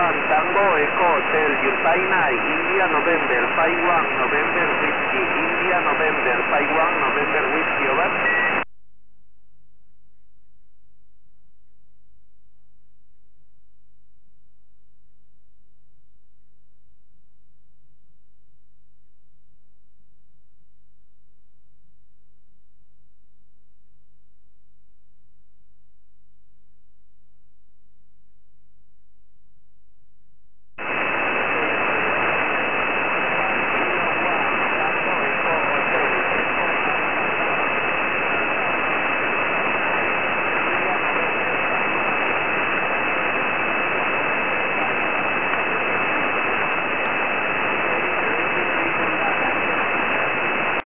1 Tango Echo Hotel Yurtaina India November 51 November Whiskey India November 51 November Whiskey over.